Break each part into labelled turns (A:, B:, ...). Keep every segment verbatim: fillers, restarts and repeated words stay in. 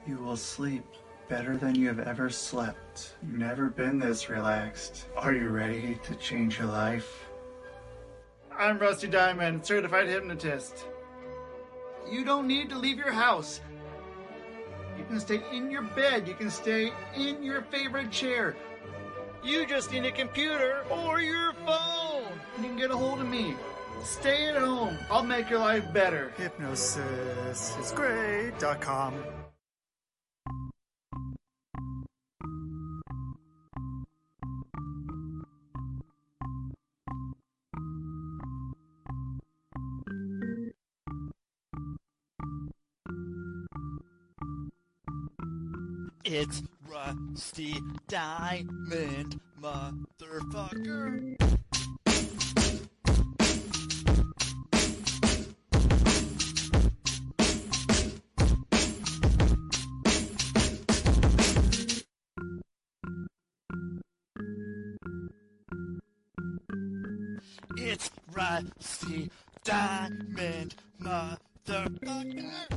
A: You will sleep better than you have ever slept. You've never been this relaxed. Are you ready to change your life? I'm Rusty Diamond, certified hypnotist. You don't need to leave your house. You can stay in your bed. You can stay in your favorite chair. You just need a computer or your phone. You can get a hold of me. Stay at home. I'll make your life better.
B: Hypnosis is great dot com.
C: It's Rusty Diamond, motherfucker. It's Rusty Diamond, motherfucker.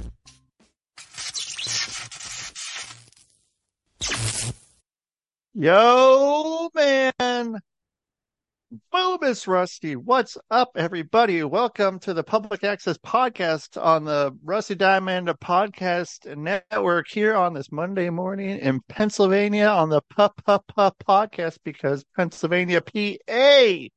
D: Yo, man. Boom, it's Rusty. What's up, everybody? Welcome to the Public Access Podcast on the Rusty Diamond Podcast Network here on this Monday morning in Pennsylvania on the Pup Pup Pup Podcast because Pennsylvania, P A.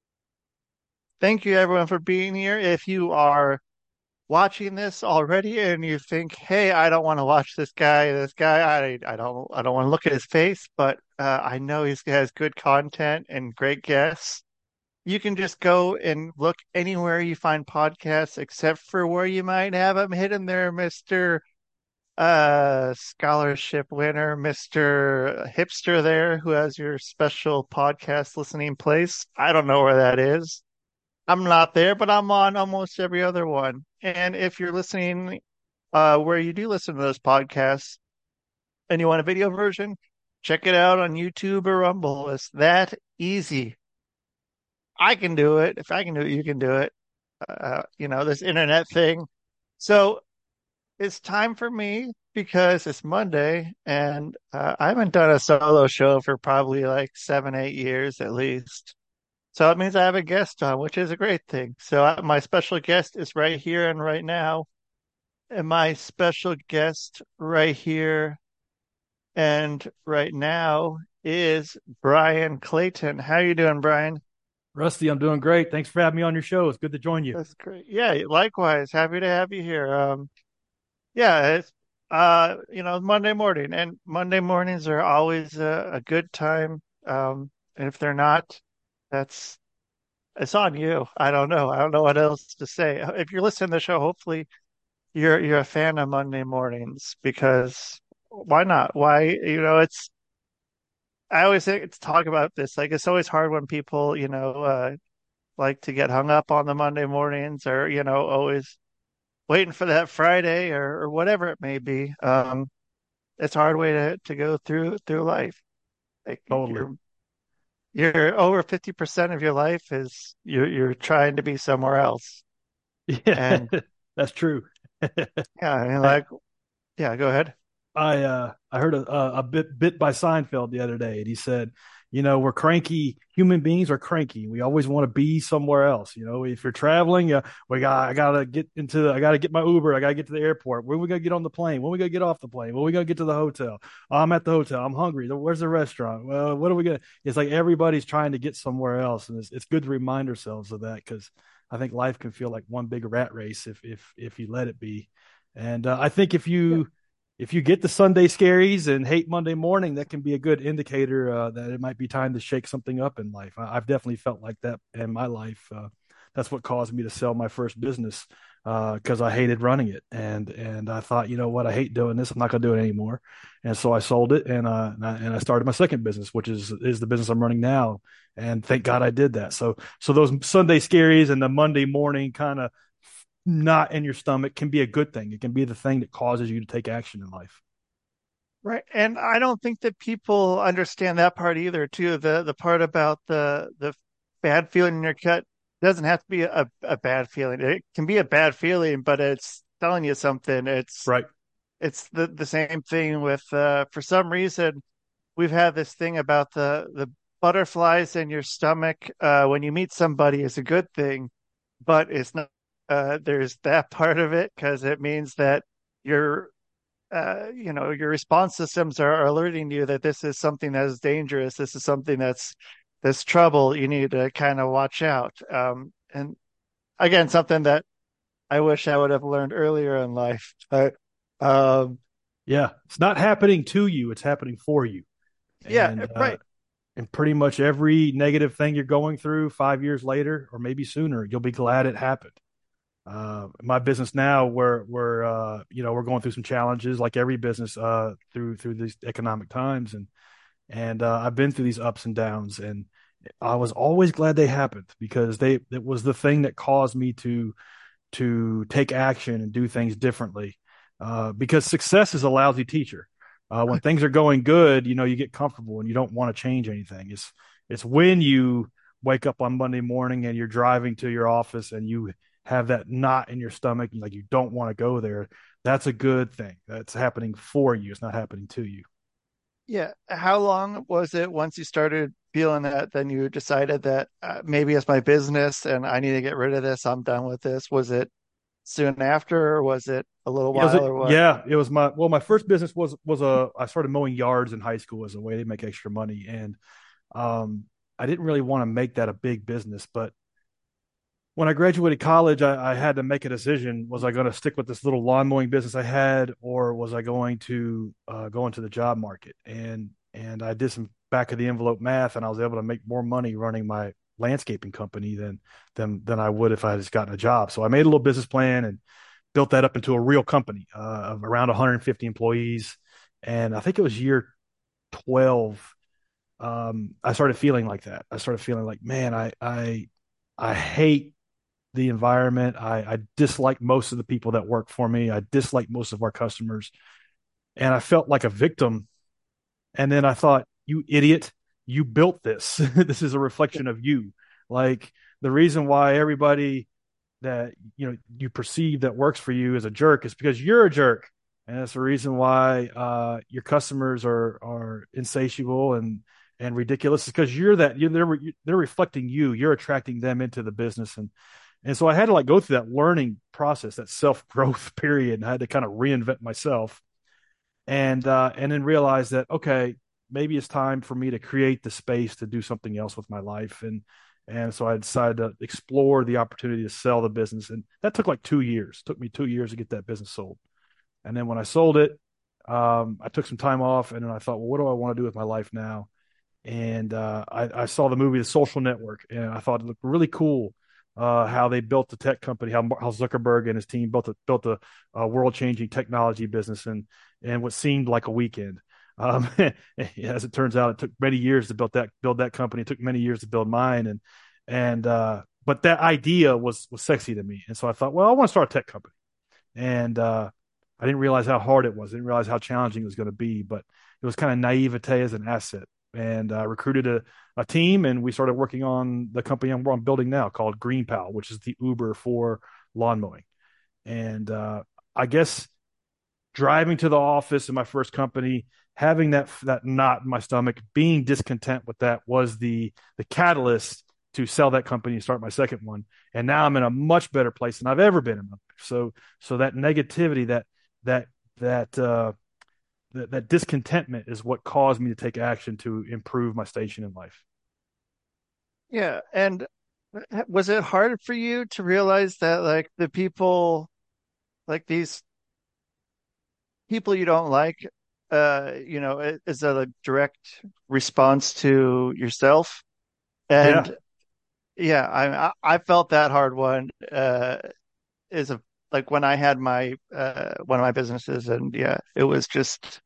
D: Thank you, everyone, for being here. If you are watching this already and you think, hey, I don't want to watch this guy, this guy, I, I don't, I don't want to look at his face, but uh, I know he has good content and great guests. You can just go and look anywhere you find podcasts, except for where you might have them hidden there, Mister Uh, scholarship winner, Mister Hipster there, who has your special podcast listening place. I don't know where that is. I'm not there, but I'm on almost every other one. And if you're listening uh, where you do listen to those podcasts and you want a video version, check it out on YouTube or Rumble. It's that easy. I can do it. If I can do it, you can do it. Uh, you know, this internet thing. So it's time for me because it's Monday and uh, I haven't done a solo show for probably like seven, eight years at least. So it means I have a guest on, which is a great thing. So I, my special guest is right here and right now. And my special guest right here and right now is Brian Clayton. How you doing, Brian?
E: Rusty, I'm doing great. Thanks for having me on your show. It's good to join you.
D: That's great. Yeah, likewise. Happy to have you here. Um, yeah, it's uh, you know, Monday morning, and Monday mornings are always a, a good time. Um, and if they're not, that's it's on you. I don't know. I don't know what else to say. If you're listening to the show, hopefully you're you're a fan of Monday mornings because why not? Why, you know, it's I always think it's talk about this. Like it's always hard when people, you know, uh like to get hung up on the Monday mornings or, you know, always waiting for that Friday or, or whatever it may be. Um, it's a hard way to, to go through through life. Like
E: Totally.
D: you're You're over fifty percent of your life is you're you're trying to be somewhere else.
E: Yeah,
D: And
E: that's true.
D: yeah, I mean,
E: I,
D: like, yeah, go ahead.
E: I uh I heard a, a bit bit by Seinfeld the other day, and he said, you know, we're cranky. Human beings are cranky. We always want to be somewhere else. You know, if you're traveling, uh, we got I gotta get into the, I gotta get my Uber. I gotta get to the airport. When we gonna get on the plane? When we gonna get off the plane? When we gonna get to the hotel? Oh, I'm at the hotel. I'm hungry. Where's the restaurant? Well, what are we gonna? It's like everybody's trying to get somewhere else, and it's it's good to remind ourselves of that because I think life can feel like one big rat race if if if you let it be. And uh, I think if you if you get the Sunday scaries and hate Monday morning, that can be a good indicator uh, that it might be time to shake something up in life. I, I've definitely felt like that in my life. Uh, that's what caused me to sell my first business because uh, I hated running it, and and I thought, you know what, I hate doing this. I'm not going to do it anymore, and so I sold it, and uh, and I, and I started my second business, which is is the business I'm running now. And thank God I did that. So so those Sunday scaries and the Monday morning kind of not in your stomach can be a good thing. It can be the thing that causes you to take action in life.
D: Right. And I don't think that people understand that part either, too. The the part about the the bad feeling in your gut doesn't have to be a, a bad feeling. It can be a bad feeling, but it's telling you something. It's
E: Right.
D: it's the the same thing with uh, for some reason we've had this thing about the the butterflies in your stomach uh, when you meet somebody is a good thing, but it's not. Uh, there's that part of it because it means that your uh, you know your response systems are, are alerting you that this is something that is dangerous. This is something that's that's trouble. You need to kind of watch out. Um, and again, something that I wish I would have learned earlier in life. But um,
E: Yeah, it's not happening to you; it's happening for you.
D: yeah,
E: And uh,
D: right.
E: and pretty much every negative thing you're going through, five years later, or maybe sooner, you'll be glad it happened. Uh, my business now, we're we're uh, you know we're going through some challenges, like every business uh, through through these economic times, and and uh, I've been through these ups and downs, and I was always glad they happened because they it was the thing that caused me to to take action and do things differently. Uh, because success is a lousy teacher. Uh, when things are going good, you know, you get comfortable and you don't want to change anything. It's it's when you wake up on Monday morning and you're driving to your office and you have that knot in your stomach and like you don't want to go there. That's a good thing. That's happening for you. It's not happening to you.
D: Yeah. How long was it once you started feeling that, then you decided that uh, maybe it's my business and I need to get rid of this. I'm done with this. Was it soon after, or was it a little
E: It was
D: while,
E: a,
D: or what?
E: yeah, it was my well, my first business was was a I started mowing yards in high school as a way to make extra money. And um I didn't really want to make that a big business, but when I graduated college, I, I had to make a decision. Was I going to stick with this little lawn mowing business I had, or was I going to uh, go into the job market? And and I did some back of the envelope math, and I was able to make more money running my landscaping company than than than I would if I had just gotten a job. So I made a little business plan and built that up into a real company uh, of around one hundred fifty employees. And I think it was year twelve. Um, I started feeling like that. I started feeling like, man, I I I hate the environment. I, I dislike most of the people that work for me. I dislike most of our customers. And I felt like a victim. And then I thought, you idiot, you built this. This is a reflection of you. Like the reason why everybody that you know you perceive that works for you is a jerk is because you're a jerk. And that's the reason why uh, your customers are are insatiable and and ridiculous is because you're that you're they're, they're reflecting you. You're attracting them into the business. And and so I had to like go through that learning process, that self growth period, and I had to kind of reinvent myself, and uh, and then realize that okay, maybe it's time for me to create the space to do something else with my life. And and so I decided to explore the opportunity to sell the business, and that took like two years. It took me two years to get that business sold, and then when I sold it, um, I took some time off, and then I thought, well, what do I want to do with my life now? And uh, I, I saw the movie The Social Network, and I thought it looked really cool. Uh, how they built the tech company, how, how Zuckerberg and his team built a built a, a world changing technology business, and and what seemed like a weekend. Um, as it turns out, it took many years to build that build that company. It took many years to build mine, and and uh, but that idea was was sexy to me, and so I thought, well, I want to start a tech company, and uh, I didn't realize how hard it was. I didn't realize how challenging it was going to be, but it was kind of naivete as an asset. And I uh, recruited a, a team, and we started working on the company I'm, I'm building now called GreenPal, which is the Uber for lawn mowing. And uh, I guess driving to the office in my first company, having that that knot in my stomach, being discontent with that was the the catalyst to sell that company and start my second one. And now I'm in a much better place than I've ever been in. So so that negativity, that that that uh, that, that discontentment is what caused me to take action to improve my station in life.
D: Yeah. And was it hard for you to realize that like the people, like these people you don't like, uh, you know, i- is a like, direct response to yourself?
E: Yeah.
D: And yeah, I I I felt that hard one. Uh, is a like when I had my uh one of my businesses, and yeah, it was just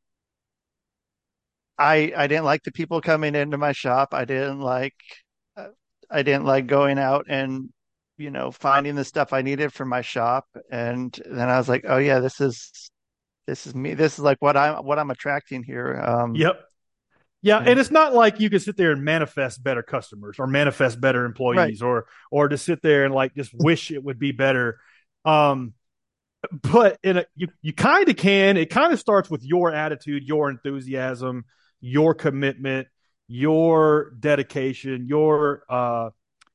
D: I I didn't like the people coming into my shop. I didn't like uh, I didn't like going out and you know finding the stuff I needed for my shop. And then I was like, oh yeah, this is this is me. This is like what I'm what I'm attracting here. Um,
E: Yep. Yeah, and
D: and
E: it's not like you can sit there and manifest better customers or manifest better
D: right,
E: employees or or to sit there and like just wish it would be better. Um, but in a, you you kind of can. It kind of starts with your attitude, your enthusiasm, your commitment, your dedication, your uh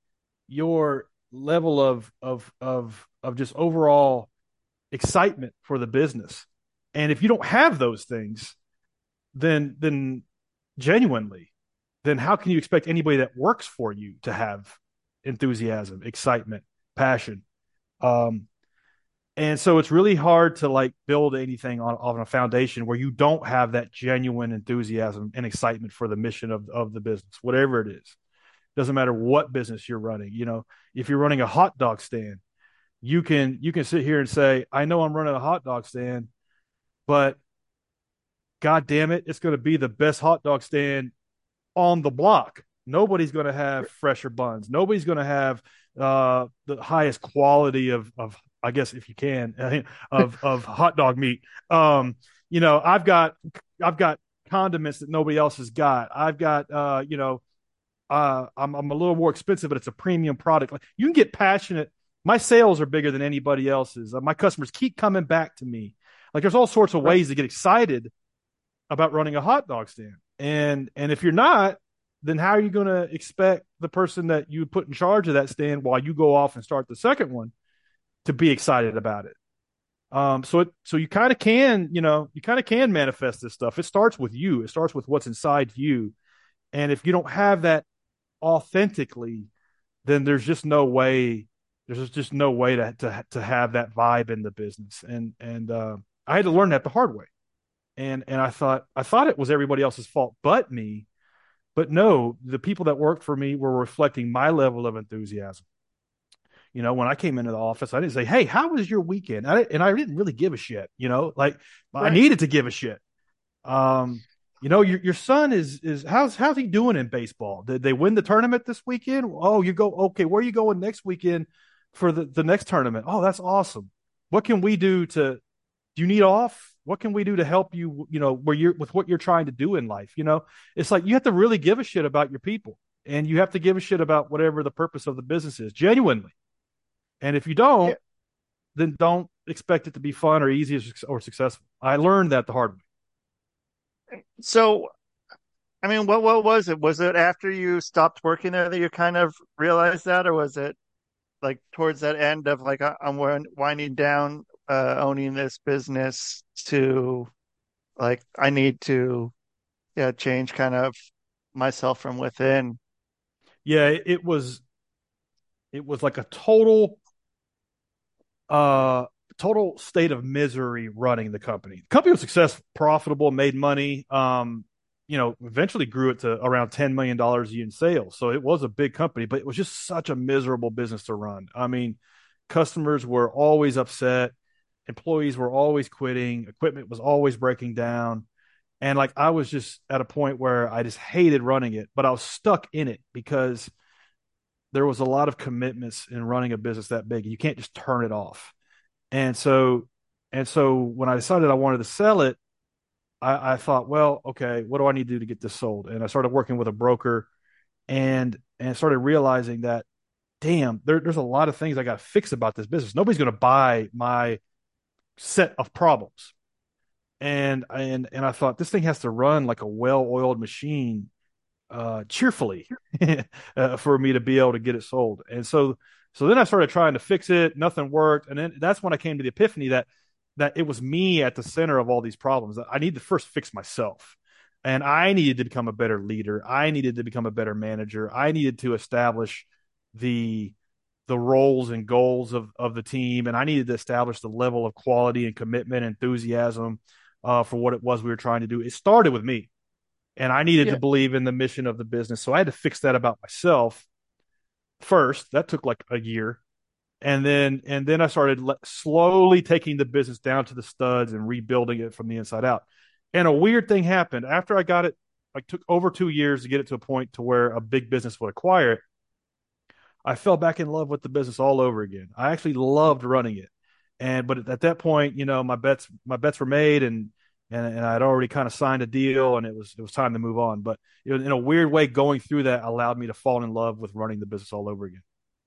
E: your level of of of of just overall excitement for the business. And if you don't have those things, then then genuinely, then how can you expect anybody that works for you to have enthusiasm, excitement, passion? Um, and so it's really hard to like build anything on, on a foundation where you don't have that genuine enthusiasm and excitement for the mission of, of the business, whatever it is. Doesn't matter what business you're running. You know, if you're running a hot dog stand, you can you can sit here and say, I know I'm running a hot dog stand, but God damn it, it's going to be the best hot dog stand on the block. Nobody's going to have fresher buns. Nobody's going to have uh, the highest quality of, of, I guess, if you can, of of hot dog meat. Um, you know, I've got I've got condiments that nobody else has got. I've got, uh, you know, uh, I'm I'm a little more expensive, but it's a premium product. Like, you can get passionate. My sales are bigger than anybody else's. Uh, my customers keep coming back to me. Like, there's all sorts of ways to get excited about running a hot dog stand. And and if you're not, then how are you going to expect the person that you put in charge of that stand while you go off and start the second one to be excited about it? Um, so it so you kind of can, you know, you kind of can manifest this stuff. It starts with you. It starts with what's inside you. And if you don't have that authentically, then there's just no way. There's just no way to to to have that vibe in the business. And and uh, I had to learn that the hard way. And and I thought I thought it was everybody else's fault but me. But no, the people that worked for me were reflecting my level of enthusiasm. You know, when I came into the office, I didn't say, "Hey, how was your weekend?" I, and I didn't really give a shit. You know, like right. I needed to give a shit. Um, you know, your your son is is how's how's he doing in baseball? Did they win the tournament this weekend? Oh, you go okay. Where are you going next weekend for the the next tournament? Oh, that's awesome. What can we do to? Do you need off? What can we do to help you? You know, where you're with what you're trying to do in life. You know, it's like you have to really give a shit about your people, and you have to give a shit about whatever the purpose of the business is, genuinely. And if you don't, yeah. then don't expect it to be fun or easy or successful. I learned that the hard way.
D: So, I mean, what what was it? Was it after you stopped working there that you kind of realized that, or was it like towards that end of like I'm winding down, uh, owning this business to like I need to, yeah, change kind of myself from within?
E: Yeah, it was. It was like a total. Uh, total state of misery running the company. The company was successful, profitable, made money. Um, you know, eventually grew it to around ten million dollars a year in sales. So it was a big company, but it was just such a miserable business to run. I mean, customers were always upset. Employees were always quitting. Equipment was always breaking down. And like, I was just at a point where I just hated running it, but I was stuck in it because there was a lot of commitments in running a business that big. You can't just turn it off. And so, and so when I decided I wanted to sell it, I, I thought, well, okay, what do I need to do to get this sold? And I started working with a broker and, and started realizing that, damn, there, there's a lot of things I got to fix about this business. Nobody's going to buy my set of problems. And, and, and I thought this thing has to run like a well-oiled machine uh cheerfully uh, for me to be able to get it sold. And so so then I started trying to fix it. Nothing worked. And then that's when I came to the epiphany that that it was me at the center of all these problems. I need to first fix myself. And I needed to become a better leader. I needed to become a better manager. I needed to establish the the roles and goals of of the team. And I needed to establish the level of quality and commitment and enthusiasm uh for what it was we were trying to do. It started with me. And I needed yeah. to believe in the mission of the business. So I had to fix that about myself first. That took like a year. And then, and then I started le- slowly taking the business down to the studs and rebuilding it from the inside out. And a weird thing happened after I got it. Like took over two years to get it to a point to where a big business would acquire it. I fell back in love with the business all over again. I actually loved running it. And, but at that point, you know, my bets, my bets were made and, And, and I'd already kind of signed a deal, and it was it was time to move on. But it was, in a weird way, going through that allowed me to fall in love with running the business all over again.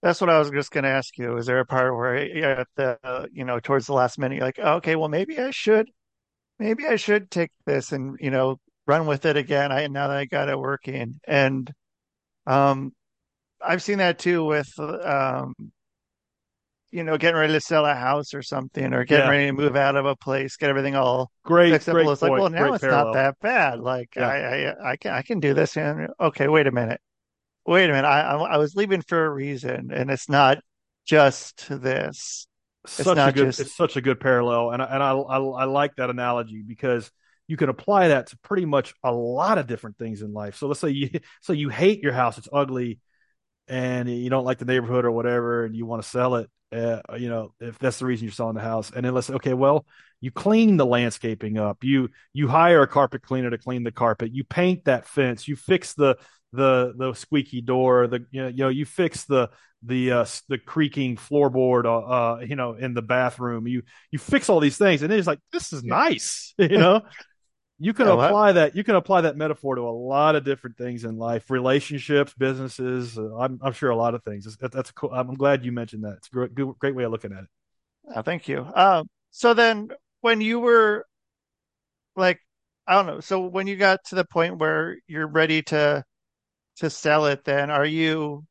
D: That's what I was just going to ask you. Is there a part where you're at the, uh, you know, towards the last minute, you're like, oh, okay, well, maybe I should, maybe I should take this and, you know, run with it again. I now that I got it working, and um, I've seen that too with, um, you know, getting ready to sell a house or something, or getting
E: Yeah.
D: ready to move out of a place, get everything all
E: Great,
D: fixed up. Well,
E: great
D: it's like,
E: point.
D: well, now
E: Great
D: it's not
E: parallel.
D: that bad. Like
E: Yeah.
D: I, I, I can, I can do this. And okay, wait a minute, wait a minute. I, I, I was leaving for a reason, and it's not just this. It's
E: Such a
D: not
E: good,
D: just
E: it's such a good parallel. And I, and I, I, I like that analogy because you can apply that to pretty much a lot of different things in life. So let's say you, so you hate your house. It's ugly and you don't like the neighborhood or whatever, and you want to sell it, uh, you know, if that's the reason you're selling the house. And then let's say, okay, well, you clean the landscaping up. You you hire a carpet cleaner to clean the carpet. You paint that fence. You fix the the the squeaky door. The you know you know you fix the the uh, the creaking floorboard, uh, uh, you know, in the bathroom. You you fix all these things, and it's like this is nice, you know. You can
D: yeah. Well,
E: apply that. You can apply that metaphor to a lot of different things in life, relationships, businesses. Uh, I'm, I'm sure a lot of things. That, that's cool. I'm glad you mentioned that. It's a great, good, great way of looking at it.
D: uh, thank you. Um, so then when you were like, I don't know. So when you got to the point where you're ready to to sell it, then are you?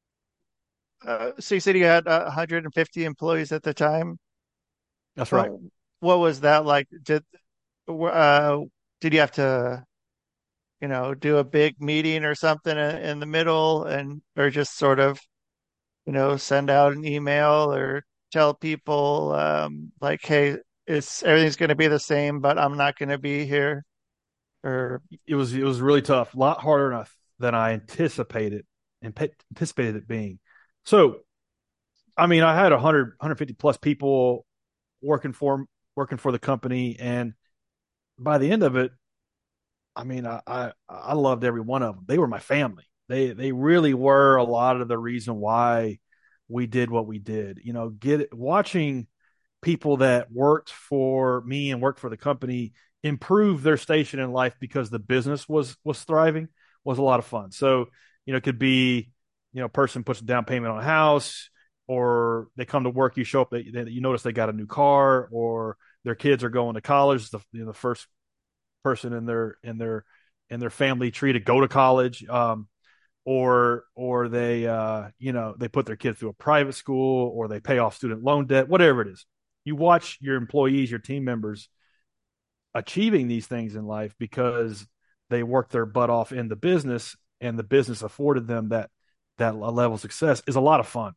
D: Uh, so you said you had uh, one hundred fifty employees at the time.
E: That's
D: What
E: right.
D: what was that like? Did uh did you have to, you know, do a big meeting or something in, in the middle, and or just sort of, you know, send out an email or tell people um like, hey, it's everything's going to be the same, but I'm not going to be here, or
E: It was it was really tough. A lot harder than I, than I anticipated and anticipated it being. So, I mean, I had one hundred, one hundred fifty plus people working for working for the company, and by the end of it, I mean, I, I I loved every one of them. They were my family. They they really were a lot of the reason why we did what we did. You know, get watching people that worked for me and worked for the company improve their station in life because the business was was thriving was a lot of fun. So, you know, it could be, you know, a person puts a down payment on a house, or they come to work, you show up, they, they, you notice they got a new car, or their kids are going to college, the, you know, the first person in their in their in their family tree to go to college, um, or or they uh, you know they put their kid through a private school, or they pay off student loan debt, whatever it is. You watch your employees, your team members achieving these things in life because they worked their butt off in the business, and the business afforded them that that level of success is a lot of fun.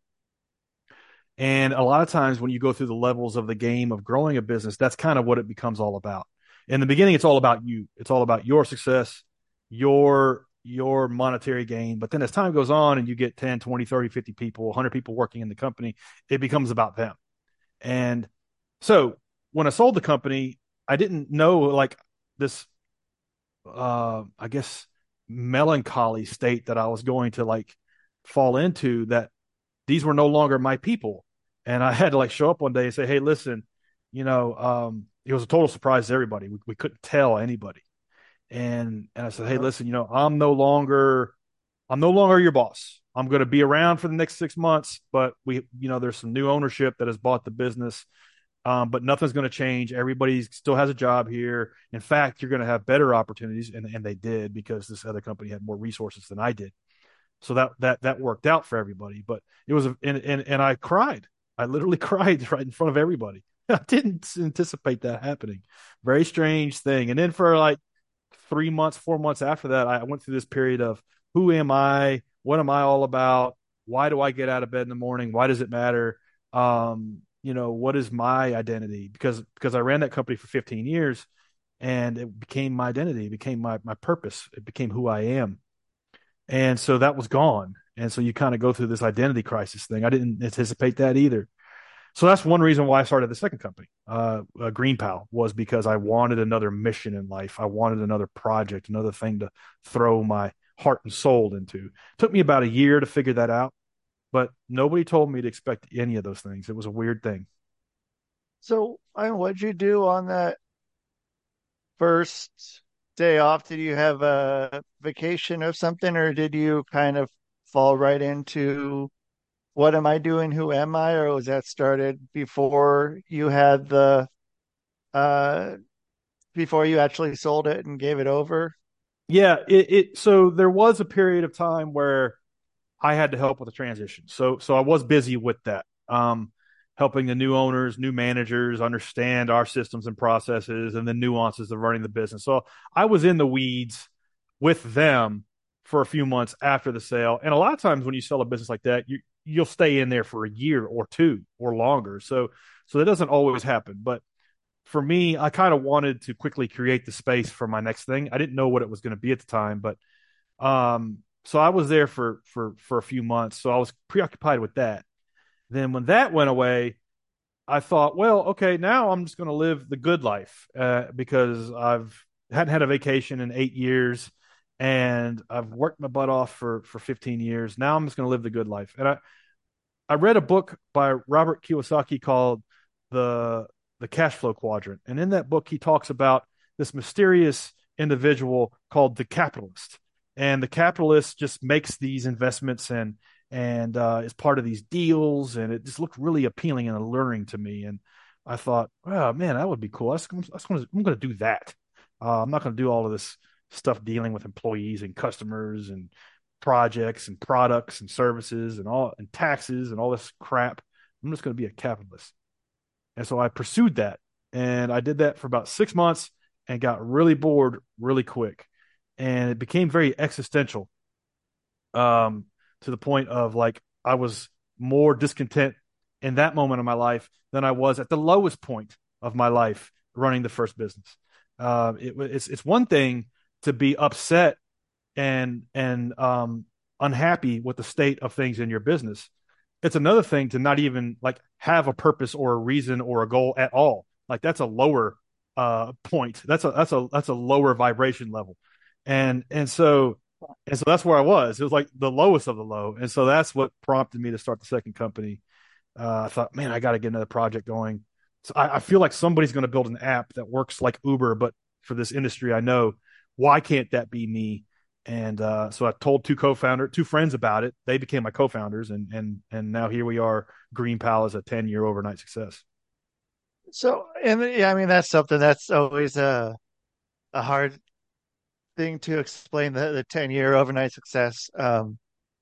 E: And a lot of times when you go through the levels of the game of growing a business, that's kind of what it becomes all about. In the beginning, it's all about you. It's all about your success, your your monetary gain. But then as time goes on and you get ten, twenty, thirty, fifty people, one hundred people working in the company, it becomes about them. And so when I sold the company, I didn't know like this, uh, I guess, melancholy state that I was going to like fall into, that these were no longer my people. And I had to like show up one day and say, hey, listen, you know, um, it was a total surprise to everybody. We, we couldn't tell anybody. And, and I said, hey,
D: uh,
E: listen, you know, I'm no longer, I'm no longer your boss. I'm going to be around for the next six months, but we, you know, there's some new ownership that has bought the business. Um, but nothing's going to change. Everybody still has a job here. In fact, you're going to have better opportunities. And, and they did, because this other company had more resources than I did. So that, that, that worked out for everybody, but it was, a, and, and, and I cried. I literally cried right in front of everybody. I didn't anticipate that happening. Very strange thing. And then for like three months, four months after that, I went through this period of who am I? What am I all about? Why do I get out of bed in the morning? Why does it matter? Um, you know, what is my identity? Because, because I ran that company for fifteen years, and it became my identity. It became my, my purpose. It became who I am. And so that was gone. And so you kind of go through this identity crisis thing. I didn't anticipate that either. So that's one reason why I started the second company, uh, uh, GreenPal, was because I wanted another mission in life. I wanted another project, another thing to throw my heart and soul into. It took me about a year to figure that out, but nobody told me to expect any of those things. It was a weird thing.
D: so I what'd you do on that first day off? Did you have a vacation or something, or did you kind of fall right into What Am I Doing? Who Am I? Or was that started before you had the uh before you actually sold it and gave it over?
E: Yeah, it, it so there was a period of time where I had to help with the transition. So so I was busy with that. Um helping the new owners, new managers understand our systems and processes and the nuances of running the business. So I was in the weeds with them for a few months after the sale. And a lot of times when you sell a business like that, you you'll stay in there for a year or two or longer. So so that doesn't always happen. But for me, I kind of wanted to quickly create the space for my next thing. I didn't know what it was going to be at the time, but um, so I was there for for for a few months. So I was preoccupied with that. Then when that went away, I thought, well, okay, now I'm just going to live the good life uh, because I've hadn't had a vacation in eight years, and I've worked my butt off for for fifteen years. Now I'm just going to live the good life. And I I read a book by Robert Kiyosaki called the the Cash Flow Quadrant, and in that book he talks about this mysterious individual called the capitalist, and the capitalist just makes these investments and and uh, is part of these deals, and it just looked really appealing and alluring to me. And I thought, oh man, that would be cool. That's, that's gonna, I'm going to do that. Uh, I'm not going to do all of this stuff dealing with employees and customers and projects and products and services and all and taxes and all this crap. I'm just going to be a capitalist. And so I pursued that, and I did that for about six months and got really bored really quick. And it became very existential, um, to the point of like I was more discontent in that moment of my life than I was at the lowest point of my life running the first business. Uh, it, it's it's one thing to be upset and and um, unhappy with the state of things in your business. It's another thing to not even like have a purpose or a reason or a goal at all. Like that's a lower uh, point. That's a that's a that's a lower vibration level, and and so and so that's where I was. It was like the lowest of the low, and so that's what prompted me to start the second company. Uh, I thought, man, I got to get another project going. So I, I feel like somebody's going to build an app that works like Uber, but for this industry, I know. Why can't that be me? And uh, so I told two co-founders, two friends about it. They became my co-founders, and and and now here we are. GreenPal is a ten-year overnight success.
D: So, and yeah, I mean that's something that's always a a hard thing to explain, the the ten year overnight success. Um,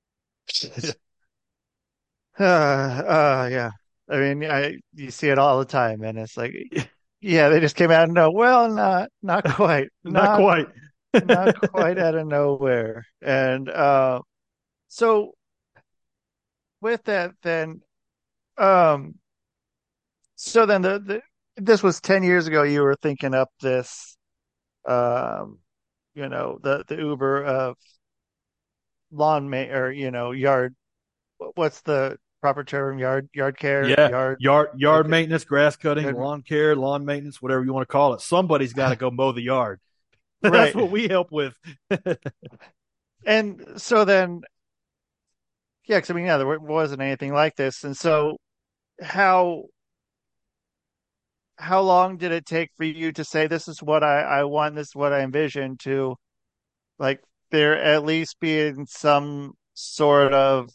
D: uh, uh, yeah, I mean, I you see it all the time, and it's like, yeah, they just came out and no, well, not not quite,
E: Not
D: not
E: quite.
D: not quite out of nowhere, and uh, so with that, then, um, so then the, the this was ten years ago. You were thinking up this, um, you know, the the Uber of lawn ma or you know yard. What's the proper term? Yard yard care,
E: Yeah,
D: yard.
E: yard yard
D: Okay,
E: maintenance, grass cutting,
D: good.
E: lawn care, lawn maintenance, whatever you want to call it. Somebody's got to go mow the yard. That's
D: Right.
E: what we help with.
D: And so then, yeah, 'cause I mean, yeah, there wasn't anything like this, and so how how long did it take for you to say this is what I I want, this is what I envision, to like there at least being some sort of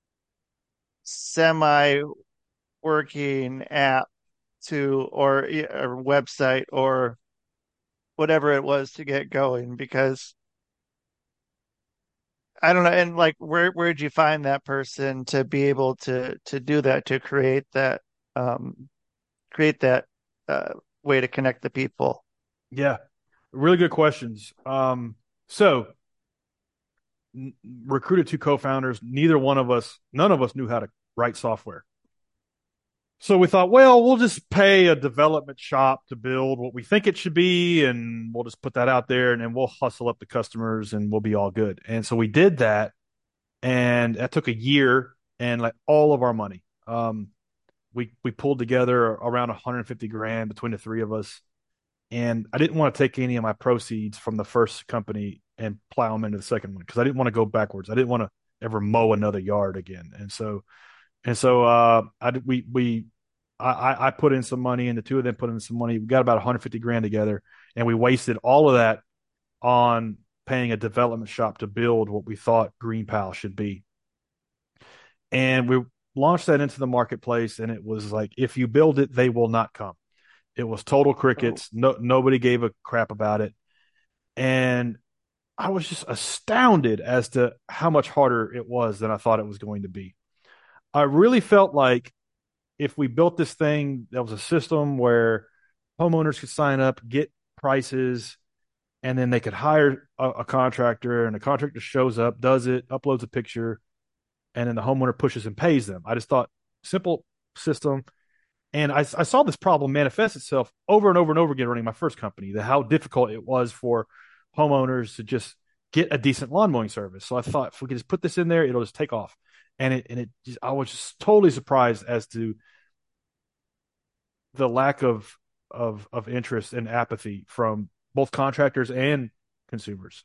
D: semi working app to or or website or whatever it was to get going? Because I don't know, and like where where'd you find that person to be able to to do that, to create that um create that uh way to connect the people?
E: Yeah, really good questions. Um, so n- recruited two co-founders. Neither one of us, none of us knew how to write software. So we thought, well, we'll just pay a development shop to build what we think it should be, and we'll just put that out there, and then we'll hustle up the customers, and we'll be all good. And so we did that, and that took a year and like all of our money. Um, we we pulled together around one hundred fifty grand between the three of us, and I didn't want to take any of my proceeds from the first company and plow them into the second one because I didn't want to go backwards. I didn't want to ever mow another yard again, and so and so uh, I we we I I put in some money, and the two of them put in some money. We got about one hundred fifty grand together, and we wasted all of that on paying a development shop to build what we thought GreenPal should be. And we launched that into the marketplace, and it was like, if you build it, they will not come. It was total crickets. No, nobody gave a crap about it. And I was just astounded as to how much harder it was than I thought it was going to be. I really felt like if we built this thing, that was a system where homeowners could sign up, get prices, and then they could hire a, a contractor, and the contractor shows up, does it, uploads a picture, and then the homeowner pushes and pays them. I just thought simple system. And I, I saw this problem manifest itself over and over and over again running my first company, the how difficult it was for homeowners to just get a decent lawn mowing service. So I thought, if we could just put this in there, it'll just take off. And it and it just, I was just totally surprised as to the lack of of of interest and apathy from both contractors and consumers.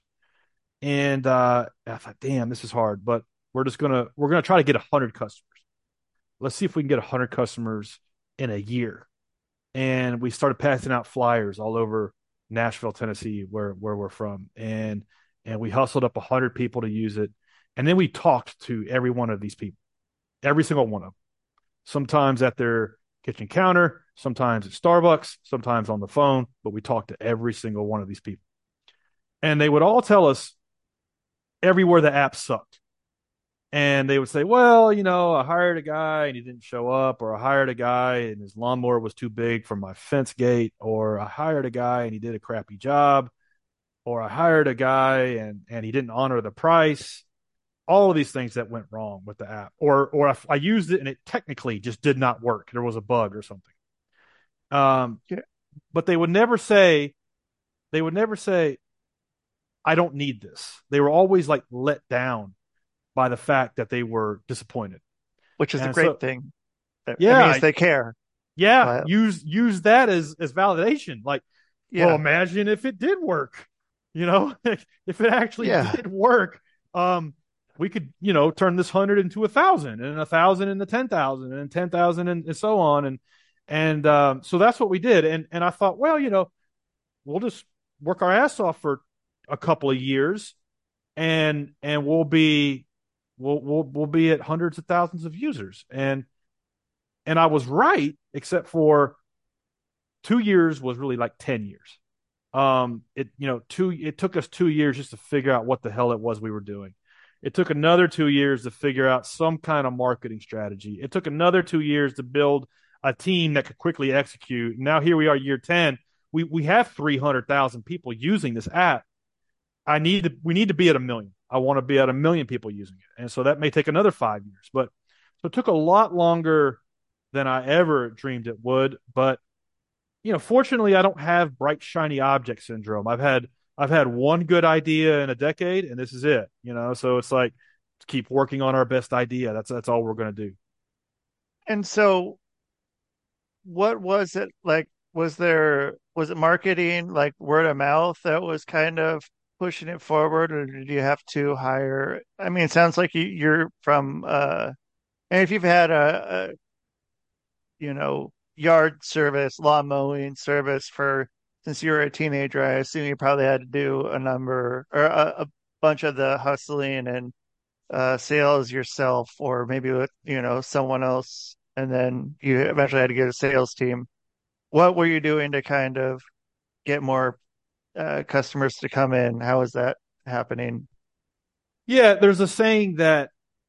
E: And uh, I thought, damn, this is hard, but we're just gonna we're gonna try to get a hundred customers. Let's see if we can get a hundred customers in a year. And we started passing out flyers all over Nashville, Tennessee, where where we're from, and and we hustled up a hundred people to use it. And then we talked to every one of these people, every single one of them. Sometimes at their kitchen counter, sometimes at Starbucks, sometimes on the phone, but we talked to every single one of these people. And they would all tell us everywhere the app sucked. And they would say, well, you know, I hired a guy and he didn't show up, or I hired a guy and his lawnmower was too big for my fence gate, or I hired a guy and he did a crappy job, or I hired a guy and, and he didn't honor the price. All of these things that went wrong with the app, or or I, I used it and it technically just did not work. There was a bug or something. Um, yeah. But they would never say, they would never say, I don't need this. They were always like let down by the fact that they were disappointed,
D: which is
E: and
D: a great
E: so,
D: thing. It
E: yeah,
D: means they care.
E: Yeah, but, use use that as as validation. Like, yeah. Well, imagine if it did work. You know, if it actually yeah. did work. Um. We could, you know, turn this hundred into a thousand, and a thousand into ten thousand, and ten thousand, and so on, and and um, so that's what we did. And and I thought, well, you know, we'll just work our ass off for a couple of years, and and we'll be we'll we'll we'll be at hundreds of thousands of users. And and I was right, except for two years was really like ten years. Um, it you know two it took us two years just to figure out what the hell it was we were doing. It took another two years to figure out some kind of marketing strategy. It took another two years to build a team that could quickly execute. Now here we are, year ten. We we have three hundred thousand people using this app. I need to, we need to be at a million. I want to be at a million people using it. And so that may take another five years. But so it took a lot longer than I ever dreamed it would. But, you know, fortunately, I don't have bright, shiny object syndrome. I've had I've had one good idea in a decade, and this is it, you know? So it's like, keep working on our best idea. That's, that's all we're going to do.
D: And so what was it like? Was there, was it marketing, like word of mouth, that was kind of pushing it forward, or did you have to hire? I mean, it sounds like you, you're from, uh, and if you've had a, a, you know, yard service, lawn mowing service for, since you were a teenager, I assume you probably had to do a number or a, a bunch of the hustling and uh, sales yourself, or maybe with, you know, someone else. And then you eventually had to get a sales team. What were you doing to kind of get more uh, customers to come in? How is that happening?
E: Yeah, there's a saying that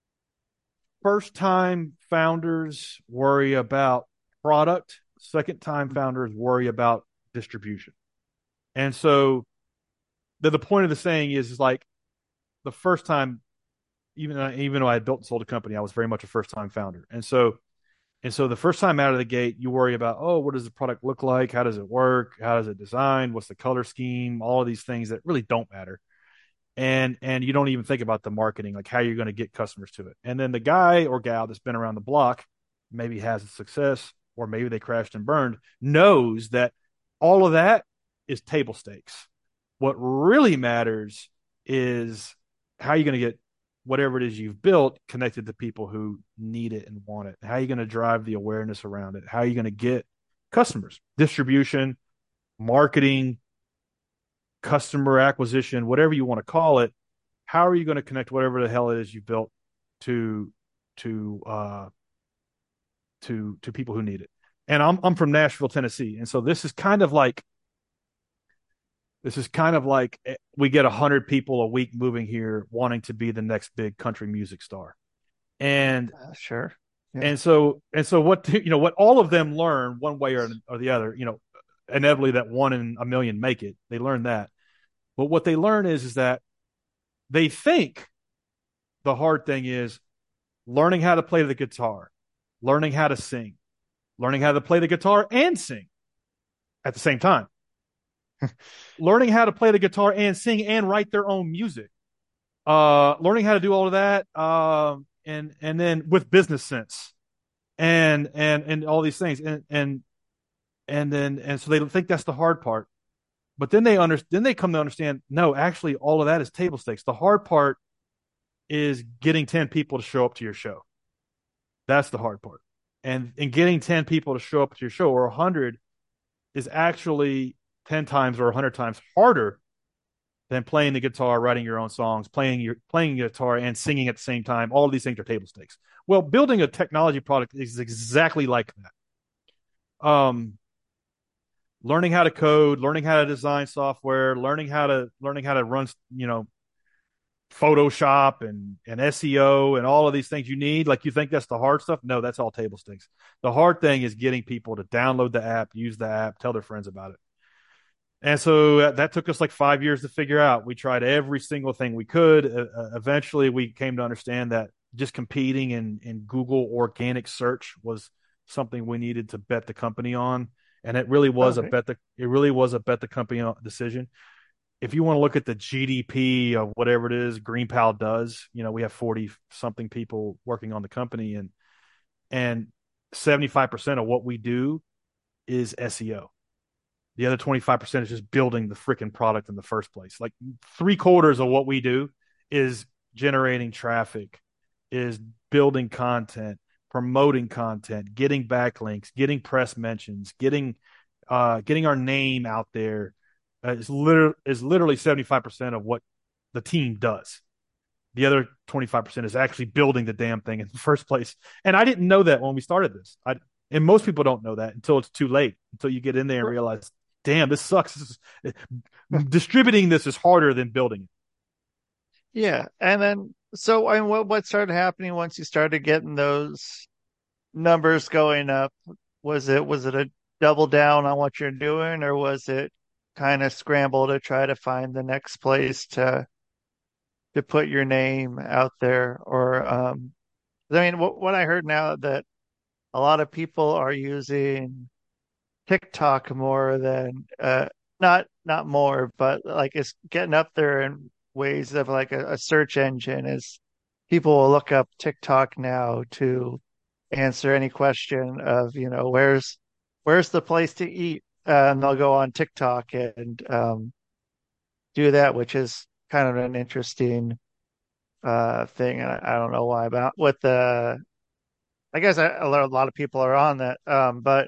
E: first time founders worry about product, second time founders worry about distribution. And so the, the point of the saying is, is like the first time, even, even though I had built and sold a company, I was very much a first time founder. And so, and so the first time out of the gate, you worry about, oh, what does the product look like? How does it work? How is it designed? What's the color scheme? All of these things that really don't matter. And, and you don't even think about the marketing, like how you're going to get customers to it. And then the guy or gal that's been around the block, maybe has a success, or maybe they crashed and burned, knows that all of that is table stakes. What really matters is how you're going to get whatever it is you've built connected to people who need it and want it. How are you going to drive the awareness around it? How are you going to get customers? Distribution, marketing, customer acquisition, whatever you want to call it. How are you going to connect whatever the hell it is you built to to uh, to to people who need it. And I'm I'm from Nashville, Tennessee, and so this is kind of like this is kind of like we get a hundred people a week moving here wanting to be the next big country music star, and
D: Uh, sure. Yeah.
E: and so and so what you know what all of them learn one way or, or the other, you know, inevitably that one in a million make it. They learn that, but what they learn is is that they think the hard thing is learning how to play the guitar, learning how to sing, learning how to play the guitar and sing at the same time, learning how to play the guitar and sing and write their own music, uh, learning how to do all of that, um, and and then with business sense, and and and all these things, and and and then and so they think that's the hard part, but then they under then they come to understand, no, actually, all of that is table stakes. The hard part is getting ten people to show up to your show. That's the hard part. And and getting ten people to show up to your show, or one hundred, is actually ten times or one hundred times harder than playing the guitar, writing your own songs, playing your playing guitar and singing at the same time. All of these things are table stakes. Well, building a technology product is exactly like that. Um, learning how to code, learning how to design software, learning how to learning how to run, you know, Photoshop and, and S E O and all of these things you need. Like, you think that's the hard stuff? No, that's all table stakes. The hard thing is getting people to download the app, use the app, tell their friends about it. And so that, that took us like five years to figure out. We tried every single thing we could. Uh, eventually, we came to understand that just competing in, in Google organic search was something we needed to bet the company on. And it really was okay. a bet the it really was a bet the company on decision. If you want to look at the G D P of whatever it is GreenPal does, you know, we have forty something people working on the company, and and seventy-five percent of what we do is S E O. The other twenty-five percent is just building the freaking product in the first place. Like, three quarters of what we do is generating traffic, is building content, promoting content, getting backlinks, getting press mentions, getting uh, getting our name out there. Uh, is literally is literally seventy-five percent of what the team does. The other twenty-five percent is actually building the damn thing in the first place. And I didn't know that when we started this. I, and most people don't know that until it's too late, until you get in there and realize, damn, this sucks. This is, distributing this is harder than building it.
D: Yeah. And then, so I mean, what, what started happening once you started getting those numbers going up? Was it, was it a double down on what you're doing, or was it kind of scramble to try to find the next place to to put your name out there? Or um I mean, what, what I heard now, that a lot of people are using TikTok more than uh not not more, but like it's getting up there in ways of like a, a search engine. Is people will look up TikTok now to answer any question of, you know, where's where's the place to eat, uh, and they'll go on TikTok and um do that, which is kind of an interesting uh thing. And I, I don't know why, about what the I guess I, a lot of people are on that, um but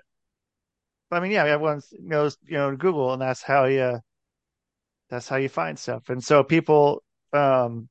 D: I mean, yeah, everyone knows, you know, Google, and that's how you that's how you find stuff. And so people, um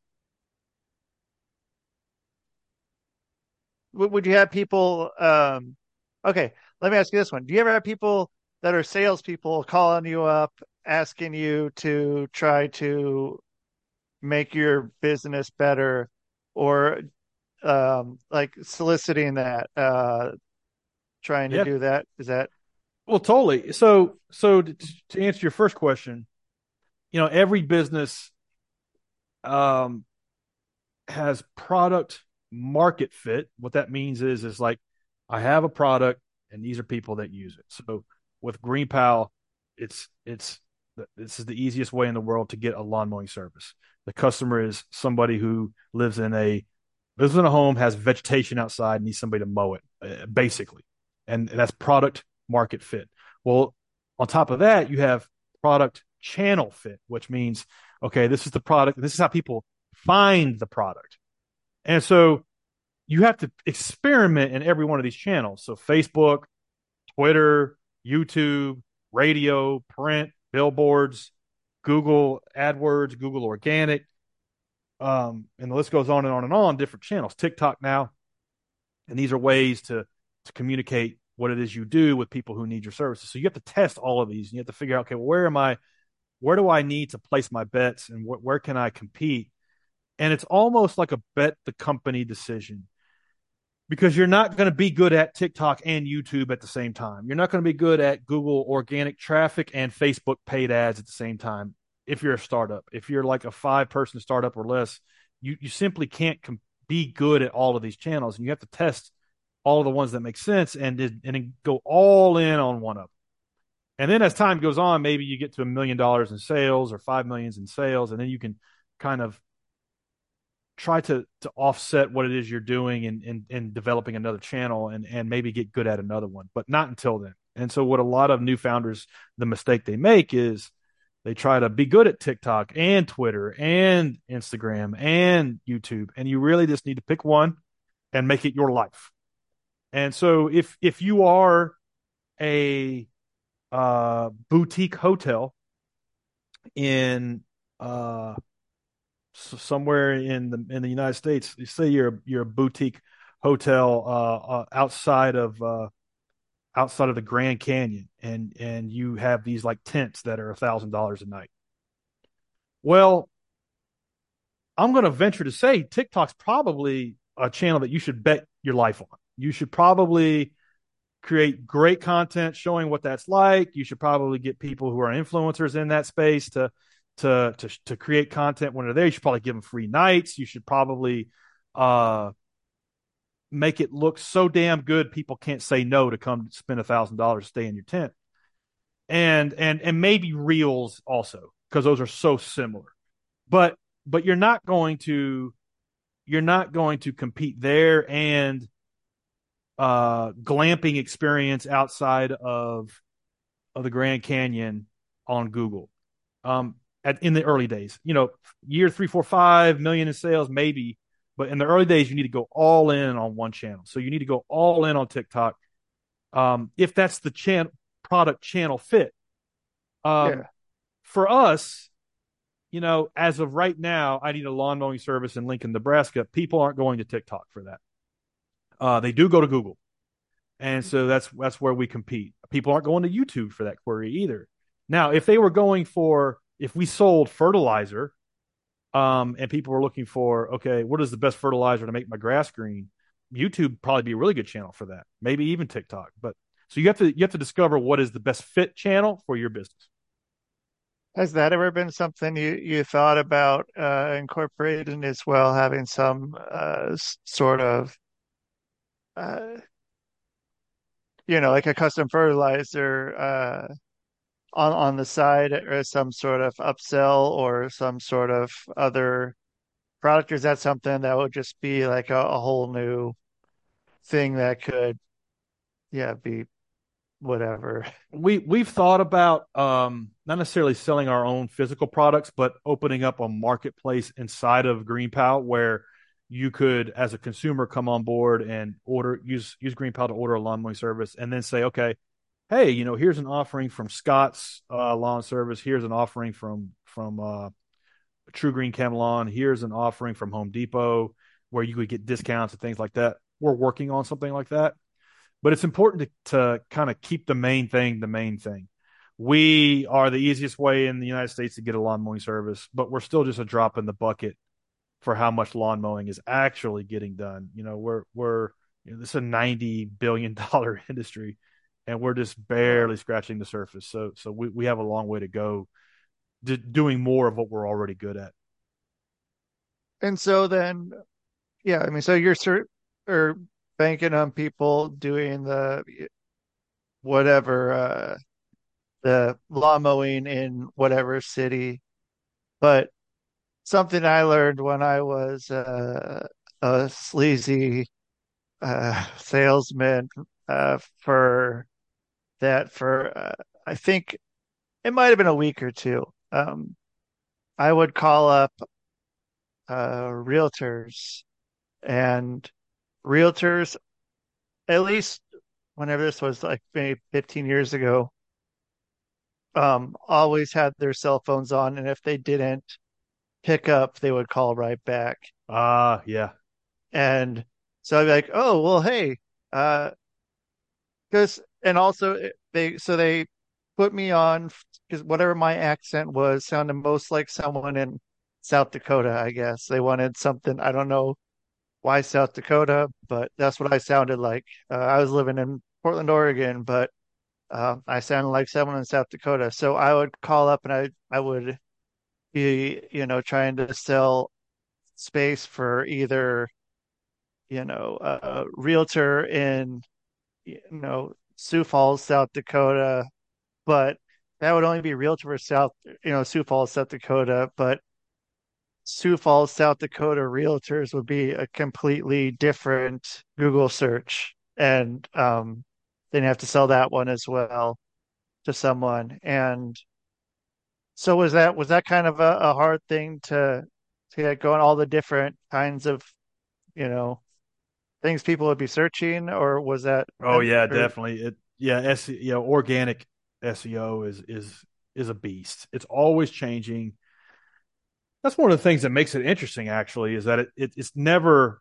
D: would, would you have people, um okay, let me ask you this one. Do you ever have people that are salespeople calling you up, asking you to try to make your business better, or um like soliciting that, uh trying to
E: Yeah.
D: do that? Is that
E: Well, totally. So, so to, to answer your first question, you know, every business um, has product market fit. What that means is, is like, I have a product and these are people that use it. So with GreenPal, it's, it's, this is the easiest way in the world to get a lawn mowing service. The customer is somebody who lives in a, lives in a home, has vegetation outside, needs somebody to mow it, uh, basically. And that's product market fit. Well, on top of that, you have product channel fit, which means, okay, this is the product. This is how people find the product. And so you have to experiment in every one of these channels. So Facebook, Twitter, YouTube, radio, print, billboards, Google AdWords, Google Organic, um, and the list goes on and on and on, different channels, TikTok now. And these are ways to to communicate what it is you do with people who need your services. So you have to test all of these. You have to figure out, okay, well, where am I? Where do I need to place my bets, and wh- where can I compete? And it's almost like a bet the company decision, because you're not going to be good at TikTok and YouTube at the same time. You're not going to be good at Google organic traffic and Facebook paid ads at the same time. If you're a startup, if you're like a five person startup or less, you, you simply can't com- be good at all of these channels, and you have to test all of the ones that make sense and, and go all in on one of them. And then as time goes on, maybe you get to a million dollars in sales or five millions in sales, and then you can kind of try to to offset what it is you're doing and in, in, in developing another channel, and and maybe get good at another one, but not until then. And so what a lot of new founders, the mistake they make is they try to be good at TikTok and Twitter and Instagram and YouTube, and you really just need to pick one and make it your life. And so if if you are a uh, boutique hotel in uh, somewhere in the in the United States, you say you're you're a boutique hotel uh, uh, outside of uh, outside of the Grand Canyon, and and you have these like tents that are a thousand dollars a night. Well, I'm going to venture to say TikTok's probably a channel that you should bet your life on. You should probably create great content showing what that's like. You should probably get people who are influencers in that space to to to to create content when they're there. You should probably give them free nights. You should probably uh, make it look so damn good people can't say no to come spend a thousand dollars to stay in your tent. And and and maybe reels also, because those are so similar. But but you're not going to you're not going to compete there and uh, glamping experience outside of of the Grand Canyon on Google. Um, at, in the early days, you know, year three, four, five million in sales, maybe. But in the early days, you need to go all in on one channel. So you need to go all in on TikTok. Um, if that's the channel product channel fit. Um,
D: Yeah.
E: For us, you know, as of right now, I need a lawn mowing service in Lincoln, Nebraska. People aren't going to TikTok for that. Uh, they do go to Google. And so that's that's where we compete. People aren't going to YouTube for that query either. Now, if they were going for, if we sold fertilizer, um, and people were looking for, okay, what is the best fertilizer to make my grass green? YouTube would probably be a really good channel for that. Maybe even TikTok. But so you have to you have to discover what is the best fit channel for your business.
D: Has that ever been something you, you thought about uh, incorporating as well, having some uh, s- sort of, uh, you know, like a custom fertilizer uh, on on the side, or some sort of upsell or some sort of other product? Or is that something that would just be like a, a whole new thing that could, yeah, be whatever?
E: we we've thought about um, not necessarily selling our own physical products, but opening up a marketplace inside of GreenPal where you could, as a consumer, come on board and order use use GreenPal to order a lawn mowing service, and then say, okay, hey, you know, here's an offering from Scott's uh, Lawn Service. Here's an offering from from uh, True Green Chem Lawn. Here's an offering from Home Depot where you could get discounts and things like that. We're working on something like that. But it's important to, to kind of keep the main thing the main thing. We are the easiest way in the United States to get a lawn mowing service, but we're still just a drop in the bucket for how much lawn mowing is actually getting done. You know, we're we're you know, this is a ninety billion dollar industry, and we're just barely scratching the surface. So so we, we have a long way to go to doing more of what we're already good at.
D: And so then, yeah, I mean, so you're cert or banking on people doing the whatever, uh, the lawn mowing in whatever city. But something I learned when I was uh, a sleazy uh, salesman uh, for that for uh, I think it might have been a week or two. Um, I would call up uh, realtors, and realtors, at least whenever this was like maybe fifteen years ago, um, always had their cell phones on, and if they didn't pick up, they would call right back.
E: Ah, uh, yeah.
D: And so I'd be like, oh, well, hey, uh, because and also it- they so they put me on because whatever my accent was sounded most like someone in South Dakota, I guess. They wanted something, I don't know why South Dakota, but that's what I sounded like. Uh, I was living in Portland, Oregon, but uh, I sounded like someone in South Dakota. So I would call up and I I would be, you know, trying to sell space for either, you know, a realtor in, you know, Sioux Falls, South Dakota, but that would only be realtor for South, you know, Sioux Falls, South Dakota, but Sioux Falls, South Dakota realtors would be a completely different Google search. And um, then you have to sell that one as well to someone. And so was that was that kind of a, a hard thing to to get going, all the different kinds of, you know, things people would be searching, or was that
E: Oh
D: and
E: yeah,
D: or
E: definitely. It yeah, S, you know, organic S E O is is is a beast. It's always changing. That's one of the things that makes it interesting, actually, is that it, it it's never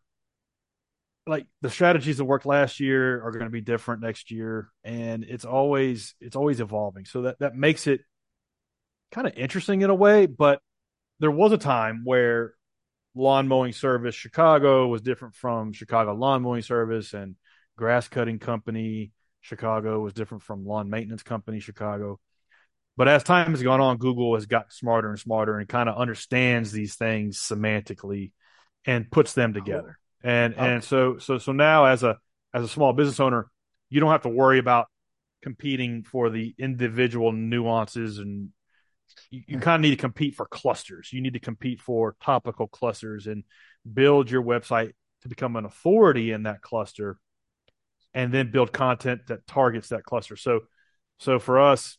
E: like the strategies that worked last year are going to be different next year, and it's always it's always evolving. So that that makes it kind of interesting in a way. But there was a time where lawn mowing service Chicago was different from Chicago lawn mowing service, and grass cutting company Chicago was different from lawn maintenance company Chicago. But as time has gone on, Google has gotten smarter and smarter and kind of understands these things semantically and puts them
D: cool.
E: together. And and
D: Okay.
E: so so so now as a as a small business owner, you don't have to worry about competing for the individual nuances, and you, you kind of need to compete for clusters. You need to compete for topical clusters and build your website to become an authority in that cluster, and then build content that targets that cluster. So so for us,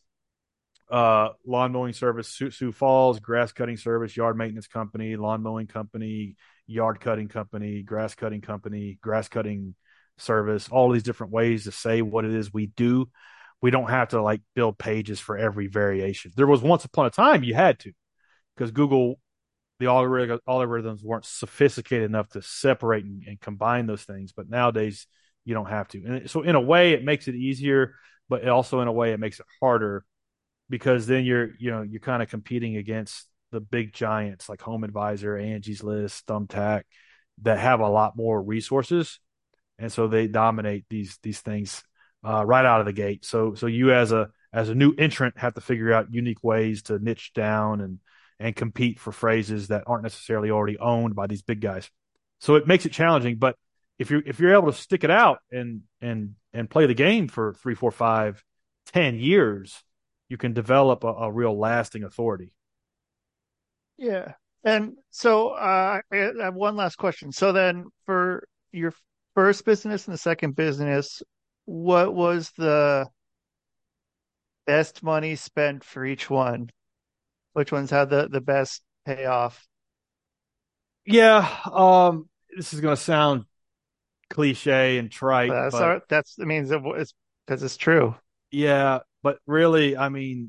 E: uh, lawn mowing service, Sioux, Sioux Falls, grass cutting service, yard maintenance company, lawn mowing company, yard cutting company, grass cutting company, grass cutting service, all these different ways to say what it is we do. We don't have to like build pages for every variation. There was once upon a time you had to, because Google, the algorithms weren't sophisticated enough to separate and, and combine those things. But nowadays you don't have to. And so in a way it makes it easier, but also in a way it makes it harder, because then you're you know you're kind of competing against the big giants like Home Advisor, Angie's List, Thumbtack, that have a lot more resources, and so they dominate these these things uh, right out of the gate. So so you as a as a new entrant have to figure out unique ways to niche down and and compete for phrases that aren't necessarily already owned by these big guys. So it makes it challenging, but if you're if you're able to stick it out and and and play the game for three, four, five, ten years, you can develop a, a real lasting authority.
D: Yeah. And so uh, I have one last question. So then for your first business and the second business, what was the best money spent for each one? Which ones had the, the best payoff?
E: Yeah, um, this is going to sound cliche and trite,
D: That's
E: but
D: our, that's, that means it it's because it's true.
E: yeah, but really, I mean,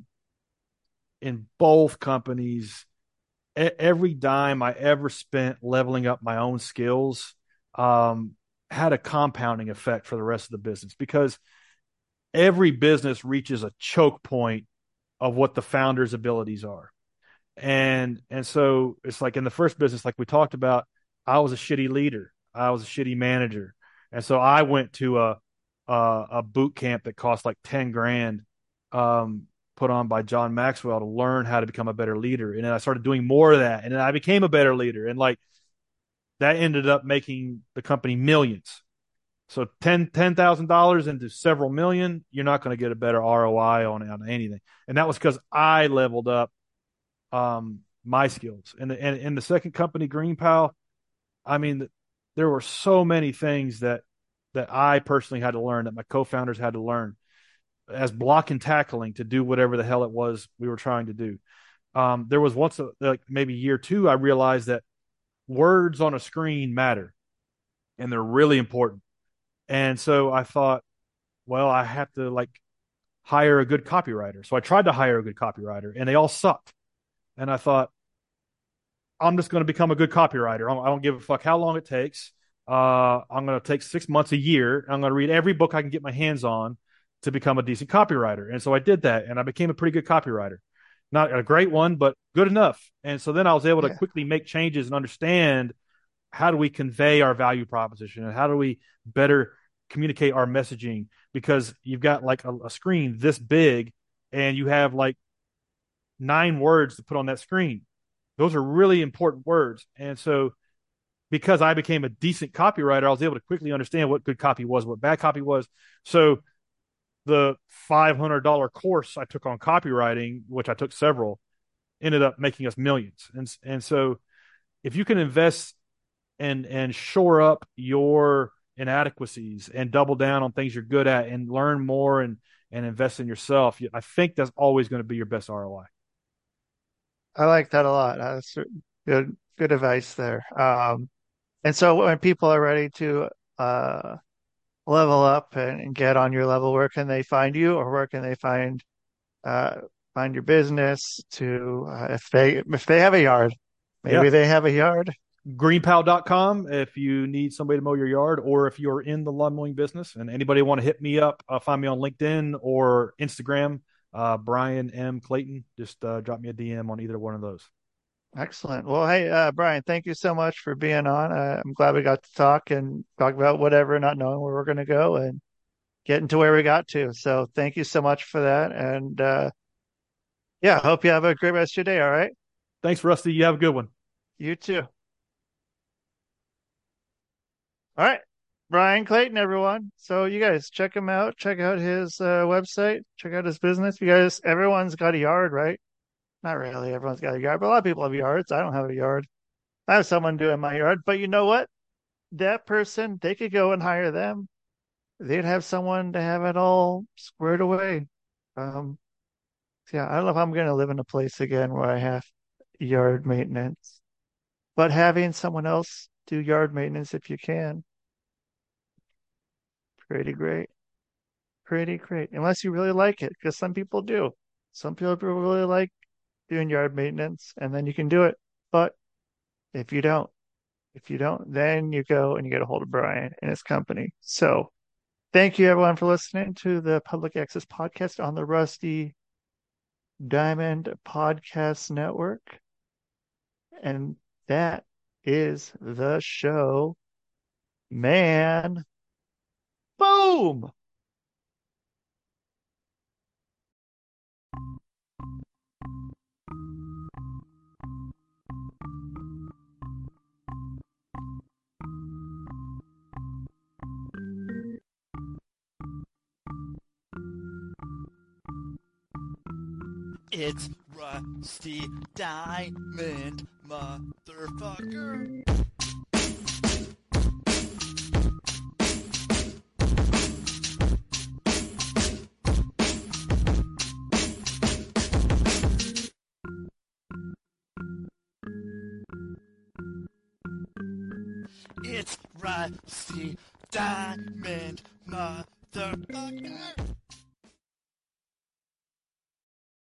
E: in both companies, e- every dime I ever spent leveling up my own skills um, had a compounding effect for the rest of the business, because every business reaches a choke point of what the founder's abilities are. And and so it's like in the first business, like we talked about, I was a shitty leader. I was a shitty manager. And so I went to a a, a boot camp that cost like ten grand, um, put on by John Maxwell, to learn how to become a better leader. And then I started doing more of that. And then I became a better leader. And like that ended up making the company millions. So ten ten thousand dollars into several million, you're not going to get a better R O I on, on anything. And that was because I leveled up um, my skills. And, and in the second company, GreenPal, I mean, there were so many things that that I personally had to learn, that my co-founders had to learn, as block and tackling to do whatever the hell it was we were trying to do. Um, there was once, a, like maybe year two, I realized that words on a screen matter, and they're really important. And so I thought, well, I have to like hire a good copywriter. So I tried to hire a good copywriter, and they all sucked. And I thought, I'm just going to become a good copywriter. I don't give a fuck how long it takes. Uh, I'm going to take six months, a year. I'm going to read every book I can get my hands on. to become a decent copywriter. And so I did that, and I became a pretty good copywriter. Not a great one, but good enough. And so then I was able to
D: Yeah.
E: quickly make changes and understand how do we convey our value proposition and how do we better communicate our messaging, because you've got like a, a screen this big and you have like nine words to put on that screen. Those are really important words. And so because I became a decent copywriter, I was able to quickly understand what good copy was, what bad copy was. So the five hundred dollars course I took on copywriting, which I took several, ended up making us millions. And, and so if you can invest and, and shore up your inadequacies and double down on things you're good at and learn more and, and invest in yourself, I think that's always going to be your best R O I.
D: I like that a lot. That's good, good advice there. Um, and so when people are ready to uh, level up and, and get on your level, where can they find you, or where can they find uh, find your business? To uh, if they if they have a yard, maybe
E: Yeah.
D: they have a yard.
E: green pal dot com if you need somebody to mow your yard, or if you're in the lawn mowing business and anybody want to hit me up, uh, find me on LinkedIn or Instagram, uh, Brian M. Clayton. Just uh, drop me a D M on either one of those.
D: Excellent. Well, hey, uh, Brian, thank you so much for being on. Uh, I'm glad we got to talk and talk about whatever, not knowing where we're going to go and getting to where we got to. So thank you so much for that. And uh, yeah, hope you have a great rest of your day. All right.
E: Thanks, Rusty. You have a good one.
D: You too. All right. Brian Clayton, everyone. So you guys check him out. Check out his uh, website. Check out his business. You guys, everyone's got a yard, right? Not really. Everyone's got a yard, but a lot of people have yards. I don't have a yard. I have someone doing my yard, but you know what? That person, they could go and hire them. They'd have someone to have it all squared away. Um, so yeah, I don't know if I'm going to live in a place again where I have yard maintenance, but having someone else do yard maintenance if you can, pretty great. Pretty great. Unless you really like it, because some people do. Some people really like doing yard maintenance, and then you can do it. But if you don't, if you don't, then you go and you get a hold of Brian and his company. So thank you everyone for listening to the Public Access Podcast on the Rusty Diamond Podcast Network. And that is the show, man. Boom!
C: It's Rusty Diamond, motherfucker. It's Rusty Diamond, motherfucker.